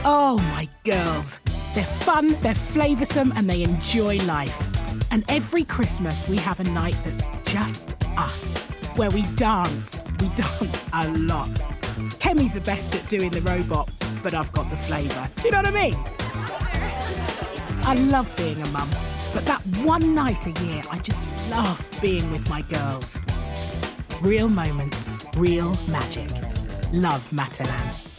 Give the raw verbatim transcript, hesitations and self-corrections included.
Oh, my girls. They're fun, they're flavoursome, and they enjoy life. And every Christmas we have a night that's just us, where we dance. We dance a lot. Kemi's the best at doing the robot, but I've got the flavour. Do you know what I mean? I love being a mum, but that one night a year, I just love being with my girls. Real moments, real magic. Love Matalan.